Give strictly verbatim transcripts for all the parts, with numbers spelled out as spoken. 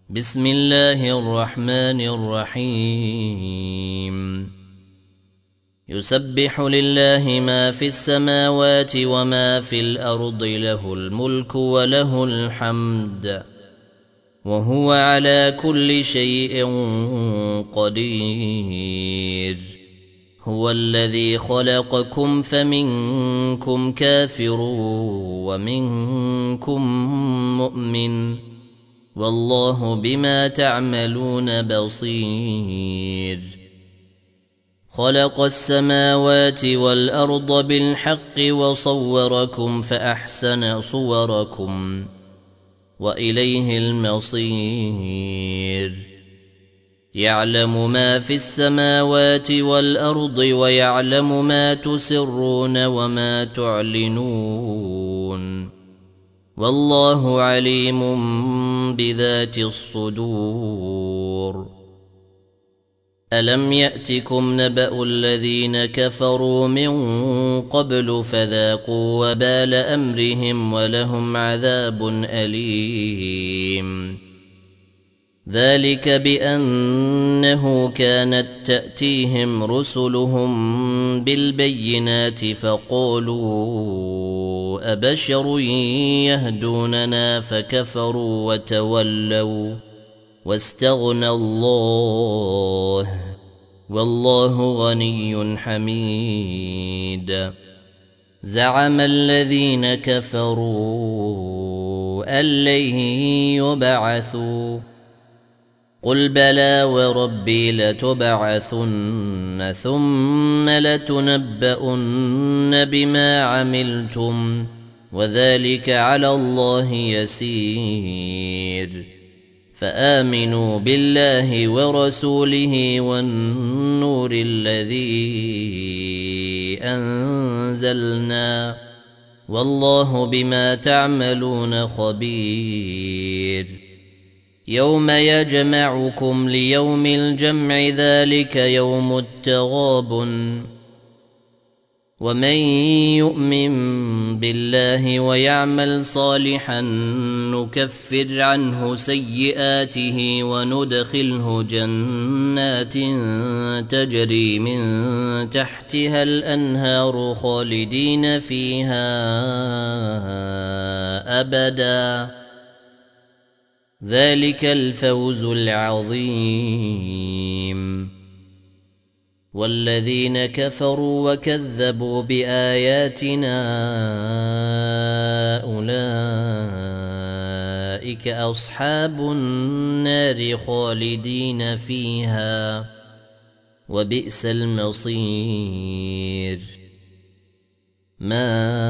بسم الله الرحمن الرحيم يسبح لله ما في السماوات وما في الأرض له الملك وله الحمد وهو على كل شيء قدير هو الذي خلقكم فمنكم كافر ومنكم مؤمن والله بما تعملون بصير خلق السماوات والأرض بالحق وصوركم فأحسن صوركم وإليه المصير يعلم ما في السماوات والأرض ويعلم ما تسرون وما تعلنون والله عليم بذات الصدور ألم يأتكم نبأ الذين كفروا من قبل فذاقوا وبال أمرهم ولهم عذاب أليم ذلك بأنه كانت تأتيهم رسلهم بالبينات فقالوا أبشر يهدوننا فكفروا وتولوا واستغنى الله والله غني حميد زعم الذين كفروا أن لن يبعثوا قل بلى وربي لتبعثن ثم لتنبؤن بما عملتم وذلك على الله يسير فآمنوا بالله ورسوله والنور الذي أنزلنا والله بما تعملون خبير يوم يجمعكم ليوم الجمع ذلك يوم التغابن ومن يؤمن بالله ويعمل صالحا نكفر عنه سيئاته وندخله جنات تجري من تحتها الأنهار خالدين فيها أبدا ذلك الفوز العظيم والذين كفروا وكذبوا بآياتنا أولئك أصحاب النار خالدين فيها وبئس المصير ما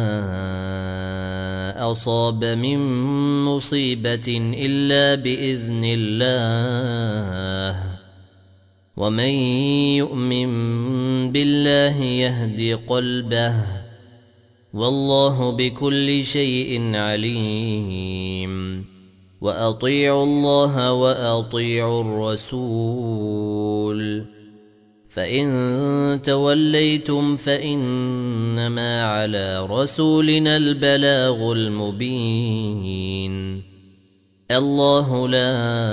أصاب من مصيبة إلا بإذن الله ومن يؤمن بالله يهد قلبه والله بكل شيء عليم وأطيعوا الله وأطيعوا الرسول فإن توليتم فإنما على رسولنا البلاغ المبين الله لا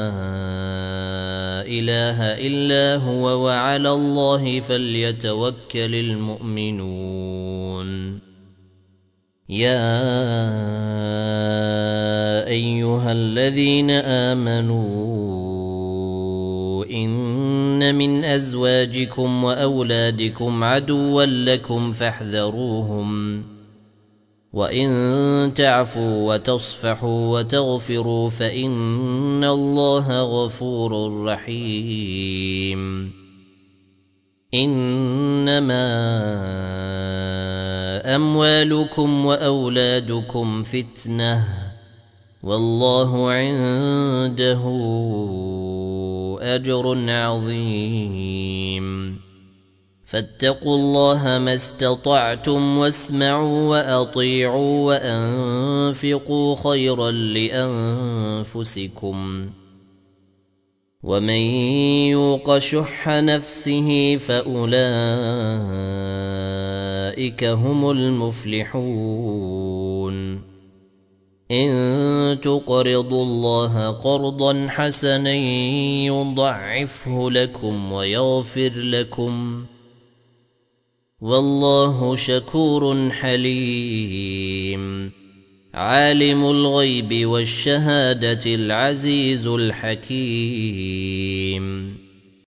إله إلا هو وعلى الله فليتوكل المؤمنون يا أيها الذين آمنوا إن من أزواجكم وأولادكم عدوا لكم فاحذروهم وإن تعفوا وتصفحوا وتغفروا فإن الله غفور رحيم إنما أموالكم وأولادكم فتنة والله عنده أجر عظيم فاتقوا الله ما استطعتم واسمعوا وأطيعوا وأنفقوا خيرا لأنفسكم ومن يوق شح نفسه فأولئك هم المفلحون إن تقرضوا الله قرضا حسنا يضعفه لكم ويغفر لكم والله شكور حليم عالم الغيب والشهادة العزيز الحكيم